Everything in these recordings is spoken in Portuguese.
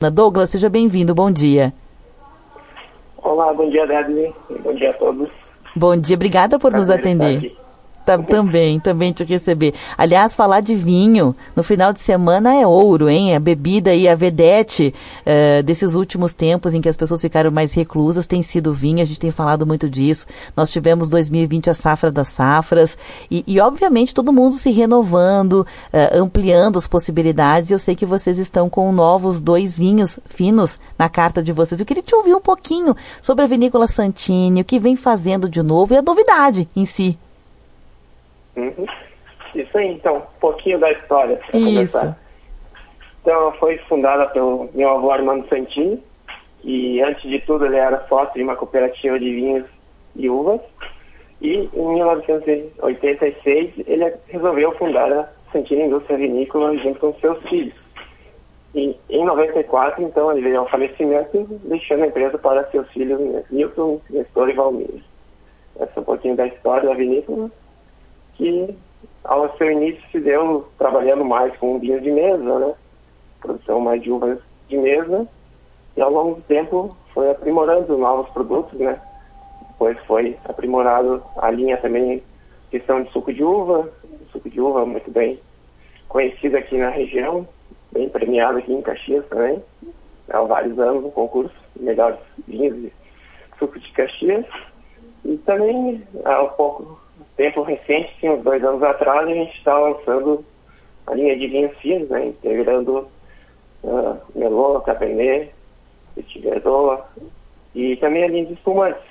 Douglas, seja bem-vindo, bom dia. Olá, bom dia, Débora. Bom dia a todos. Bom dia, obrigada por nos atender. Também te receber. Aliás, falar de vinho no final de semana é ouro, hein? A bebida e a vedete desses últimos tempos em que as pessoas ficaram mais reclusas tem sido o vinho, a gente tem falado muito disso. Nós tivemos 2020 a safra das safras e obviamente todo mundo se renovando, ampliando as possibilidades. Eu sei que vocês estão com novos 2 vinhos finos na carta de vocês. Eu queria te ouvir um pouquinho sobre a Vinícola Santini, o que vem fazendo de novo e a novidade em si. Isso aí, então, um pouquinho da história para começar. Então, ela foi fundada pelo meu avô Armando Santini, e antes de tudo ele era sócio de uma cooperativa de vinhos e uvas, e em 1986 ele resolveu fundar a Santini Indústria Vinícola junto com seus filhos. E em 94, então, ele veio ao falecimento, deixando a empresa para seus filhos Nilton, Nestor e Valmir. Essa é um pouquinho da história da vinícola, que ao seu início se deu trabalhando mais com vinhos de mesa, né? Produção mais de uvas de mesa, e ao longo do tempo foi aprimorando novos produtos, né? Depois foi aprimorado a linha também, questão de suco de uva muito bem conhecido aqui na região, bem premiado aqui em Caxias também, há vários anos um concurso de melhores vinhos de suco de Caxias, e também há um pouco tempo recente, sim, uns 2 anos atrás, a gente está lançando a linha de vinhos finos, né, integrando Merlot, Cabernet, Petit Verdot e também a linha de espumantes.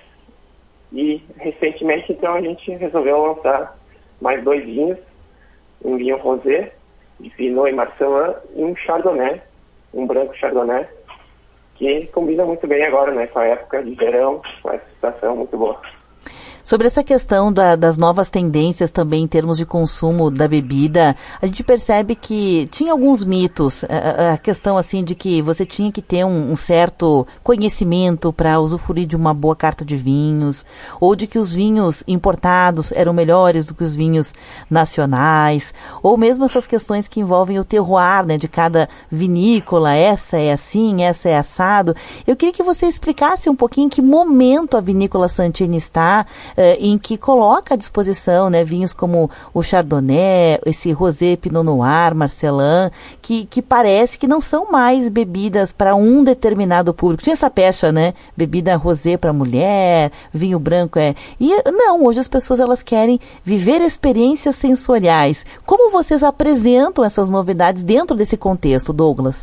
E recentemente, então, a gente resolveu lançar mais 2 vinhos, um vinho rosé, de Pinot e Marcelin, e um Chardonnay, um branco Chardonnay, que combina muito bem agora, né, com a época de verão, com essa situação muito boa. Sobre essa questão das novas tendências também em termos de consumo da bebida, a gente percebe que tinha alguns mitos, a questão assim de que você tinha que ter um certo conhecimento para usufruir de uma boa carta de vinhos, ou de que os vinhos importados eram melhores do que os vinhos nacionais, ou mesmo essas questões que envolvem o terroir, né, de cada vinícola, essa é assim, essa é assado. Eu queria que você explicasse um pouquinho em que momento a Vinícola Santini está, em que coloca à disposição, né, vinhos como o Chardonnay, esse Rosé Pinot Noir, Marcelin, que parece que não são mais bebidas para um determinado público. Tinha essa pecha, né, bebida rosé para mulher, vinho branco E não, hoje as pessoas elas querem viver experiências sensoriais. Como vocês apresentam essas novidades dentro desse contexto, Douglas?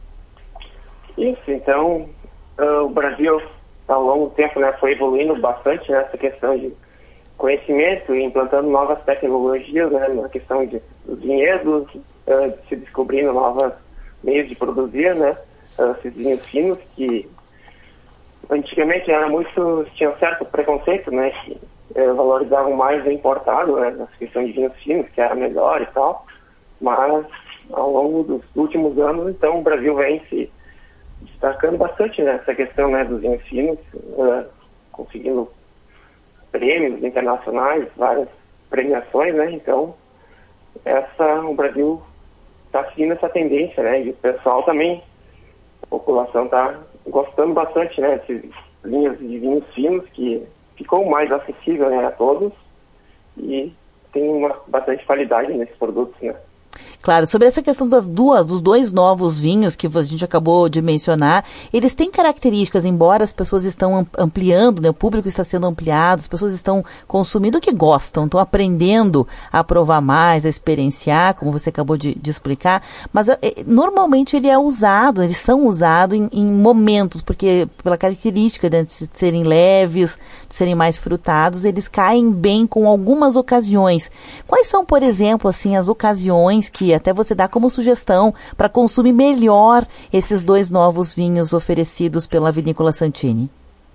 Isso, então, o Brasil ao longo do tempo, né, foi evoluindo bastante nessa questão de conhecimento e implantando novas tecnologias, né, na questão dos vinhedos, se descobrindo novos meios de produzir, né, esses vinhos finos que antigamente tinha um certo preconceito, né, que valorizavam mais o importado, né, nessa questão de vinhos finos, que era melhor e tal, mas ao longo dos últimos anos, então, o Brasil vem se destacando bastante nessa questão, né, dos vinhos finos, conseguindo prêmios internacionais, várias premiações, né, então o Brasil está seguindo essa tendência, né, e o pessoal também, a população está gostando bastante, né, dessas linhas de vinhos finos, que ficou mais acessível, né, a todos, e tem bastante qualidade nesses produtos, né. Claro, sobre essa questão dos 2 novos vinhos que a gente acabou de mencionar, eles têm características, embora as pessoas estão ampliando, né, o público está sendo ampliado, as pessoas estão consumindo o que gostam, estão aprendendo a provar mais, a experienciar, como você acabou de explicar, mas normalmente eles são usados em momentos, porque pela característica, né, de serem leves, de serem mais frutados, eles caem bem com algumas ocasiões. Quais são, por exemplo, assim, as ocasiões que até você dá como sugestão para consumir melhor esses 2 novos vinhos oferecidos pela Vinícola Santini?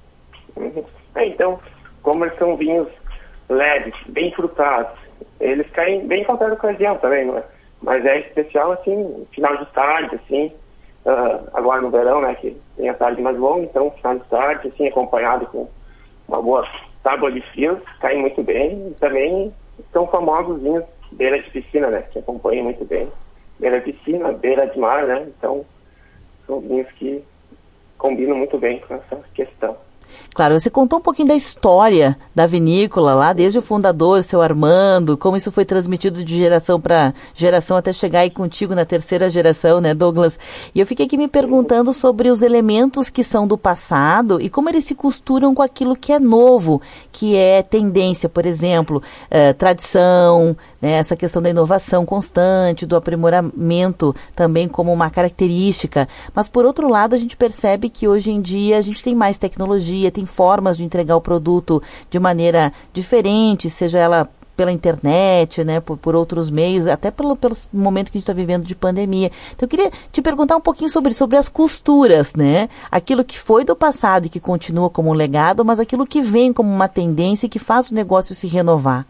Então, como eles são vinhos leves, bem frutados, eles caem bem em qualquer ocasião também, não é? Mas é especial, assim, final de tarde, assim, agora no verão, né, que tem a tarde mais longa, então final de tarde, assim, acompanhado com uma boa tábua de frios, caem muito bem, e também são famosos vinhos beira de piscina, né, que acompanham muito bem. Beira de piscina, beira de mar, né, então são vinhos que combinam muito bem com essa questão. Claro, você contou um pouquinho da história da vinícola lá, desde o fundador, seu Armando, como isso foi transmitido de geração para geração até chegar aí contigo na terceira geração, né, Douglas? E eu fiquei aqui me perguntando sobre os elementos que são do passado e como eles se costuram com aquilo que é novo, que é tendência, por exemplo, tradição, né, essa questão da inovação constante, do aprimoramento também como uma característica. Mas, por outro lado, a gente percebe que hoje em dia a gente tem mais tecnologia, tem formas de entregar o produto de maneira diferente, seja ela pela internet, né, por outros meios, até pelo momento que a gente está vivendo de pandemia. Então, eu queria te perguntar um pouquinho sobre as costuras, né? Aquilo que foi do passado e que continua como um legado, mas aquilo que vem como uma tendência e que faz o negócio se renovar.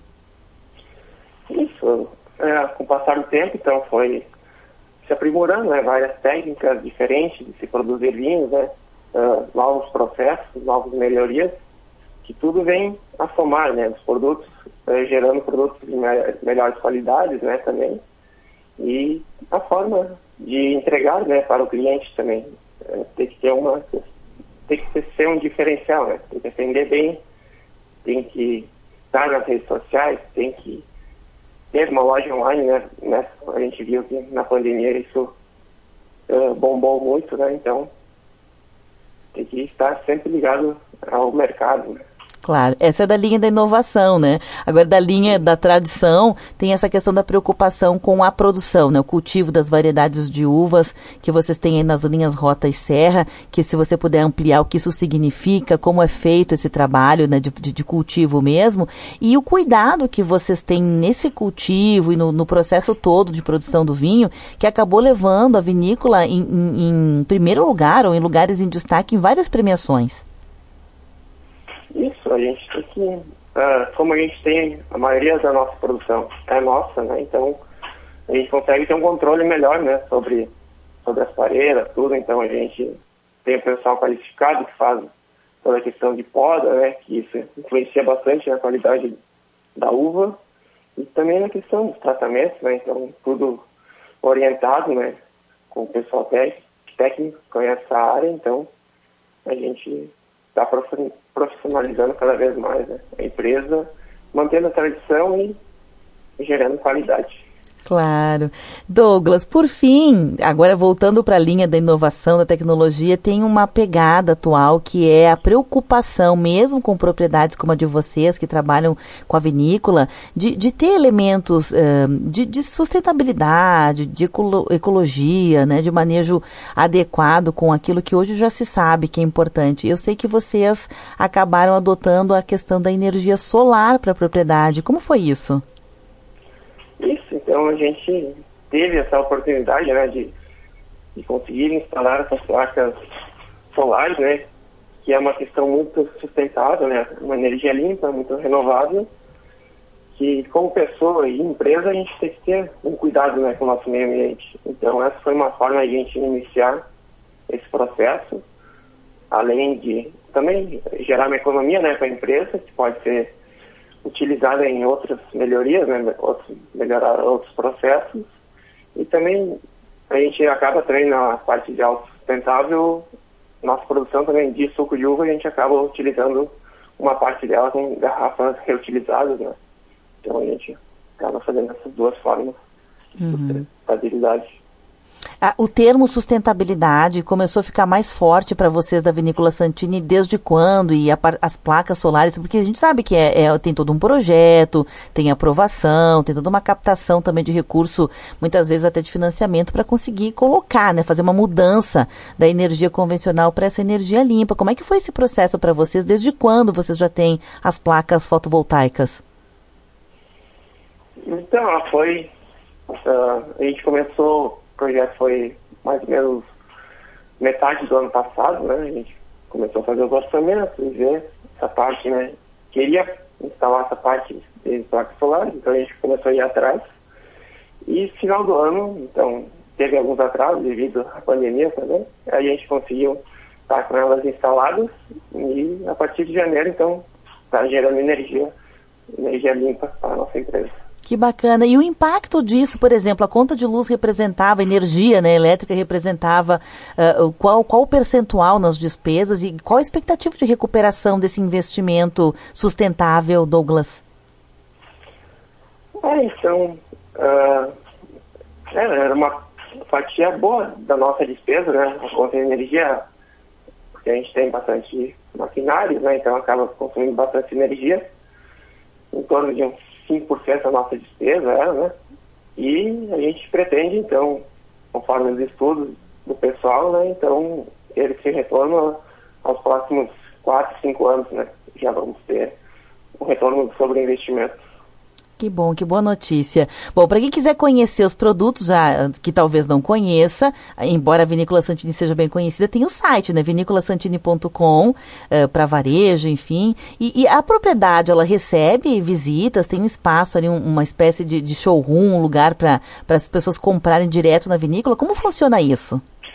Isso, com o passar do tempo, então, foi se aprimorando, né, várias técnicas diferentes de se produzir vinhos, né, novos processos, novas melhorias, que tudo vem a somar, né, os produtos, gerando produtos de melhores qualidades, né, também, e a forma de entregar, né, para o cliente também. Tem que ser um diferencial, né, tem que atender bem, tem que estar nas redes sociais, tem que ter uma loja online, né, a gente viu que na pandemia isso bombou muito, né, então tem que estar sempre ligado ao mercado, né. Claro, essa é da linha da inovação, né? Agora, da linha da tradição, tem essa questão da preocupação com a produção, né? O cultivo das variedades de uvas que vocês têm aí nas linhas Rota e Serra, que se você puder ampliar o que isso significa, como é feito esse trabalho, né, de cultivo mesmo, e o cuidado que vocês têm nesse cultivo e no processo todo de produção do vinho, que acabou levando a vinícola em primeiro lugar ou em lugares em destaque em várias premiações. Isso, a gente tem que, como a gente tem, a maioria da nossa produção é nossa, né, então a gente consegue ter um controle melhor, né, sobre as pareiras, tudo, então a gente tem o pessoal qualificado que faz toda a questão de poda, né, que isso influencia bastante na qualidade da uva, e também na questão dos tratamentos, né, então tudo orientado, né, com o pessoal técnico que conhece a área, então a gente está profissionalizando cada vez mais, né, a empresa, mantendo a tradição e gerando qualidade. Claro. Douglas, por fim, agora voltando para a linha da inovação, da tecnologia, tem uma pegada atual que é a preocupação, mesmo com propriedades como a de vocês, que trabalham com a vinícola, de ter elementos de sustentabilidade, de ecologia, né, de manejo adequado com aquilo que hoje já se sabe que é importante. Eu sei que vocês acabaram adotando a questão da energia solar para a propriedade. Como foi isso? Então a gente teve essa oportunidade, né, de conseguir instalar essas placas solares, né, que é uma questão muito sustentável, né, uma energia limpa, muito renovável, que como pessoa e empresa a gente tem que ter um cuidado, né, com o nosso meio ambiente. Então essa foi uma forma de a gente iniciar esse processo, além de também gerar uma economia, né, para a empresa, que pode ser utilizada em outras melhorias, né, melhorar outros processos, e também a gente acaba também na parte de autossustentável, nossa produção também de suco de uva, a gente acaba utilizando uma parte dela com garrafas reutilizadas, né, então a gente acaba fazendo essas duas formas de sustentabilidade. O termo sustentabilidade começou a ficar mais forte para vocês da Vinícola Santini desde quando? E as placas solares, porque a gente sabe que tem todo um projeto, tem aprovação, tem toda uma captação também de recurso, muitas vezes até de financiamento, para conseguir colocar, né, fazer uma mudança da energia convencional para essa energia limpa. Como é que foi esse processo para vocês? Desde quando vocês já têm as placas fotovoltaicas? Então, a gente começou... O projeto foi mais ou menos metade do ano passado, né? A gente começou a fazer os orçamentos e ver essa parte, né? Queria instalar essa parte de placas solares, então a gente começou a ir atrás. E final do ano, então, teve alguns atrasos devido à pandemia também. Aí a gente conseguiu estar com elas instaladas e a partir de janeiro, então, está gerando energia limpa para a nossa empresa. Que bacana. E o impacto disso, por exemplo, a conta de luz representava, energia, né, elétrica representava qual o percentual nas despesas e qual a expectativa de recuperação desse investimento sustentável, Douglas? Então, era uma fatia boa da nossa despesa, né, a conta de energia, porque a gente tem bastante maquinário, né, então acaba consumindo bastante energia, em torno de uns 5% da nossa despesa, né? E a gente pretende, então, conforme os estudos do pessoal, né? Então, ele se retorna aos próximos 4, 5 anos, né? Já vamos ter um retorno sobre o investimento. Que bom, que boa notícia. Bom, para quem quiser conhecer os produtos, que talvez não conheça, embora a Vinícola Santini seja bem conhecida, tem o site, né? vinícolasantini.com, para varejo, enfim. E a propriedade, ela recebe visitas, tem um espaço ali, uma espécie de showroom, um lugar para as pessoas comprarem direto na vinícola. Como funciona isso?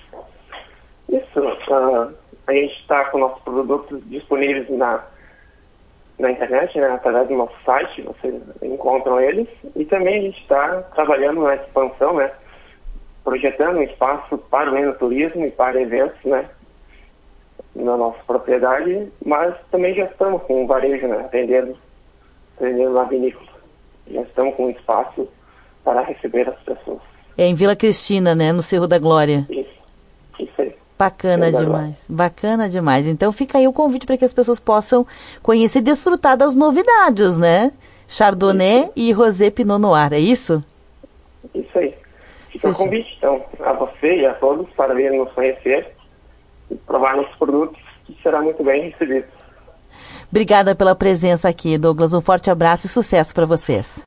Isso, a gente está com nossos produtos disponíveis na internet, né, através do nosso site, vocês encontram eles. E também a gente está trabalhando na expansão, né, projetando um espaço para o enoturismo e para eventos, né, na nossa propriedade, mas também já estamos com o varejo, né, atendendo na vinícola. Já estamos com um espaço para receber as pessoas. É em Vila Cristina, né, no Cerro da Glória. Isso aí. Bacana demais, bacana demais. Então fica aí o convite para que as pessoas possam conhecer e desfrutar das novidades, né? Chardonnay e Rosé Pinot Noir, é isso? Isso aí. Fica o convite, então, a você e a todos para virem nos conhecer e provar nossos produtos, que será muito bem recebido. Obrigada pela presença aqui, Douglas. Um forte abraço e sucesso para vocês.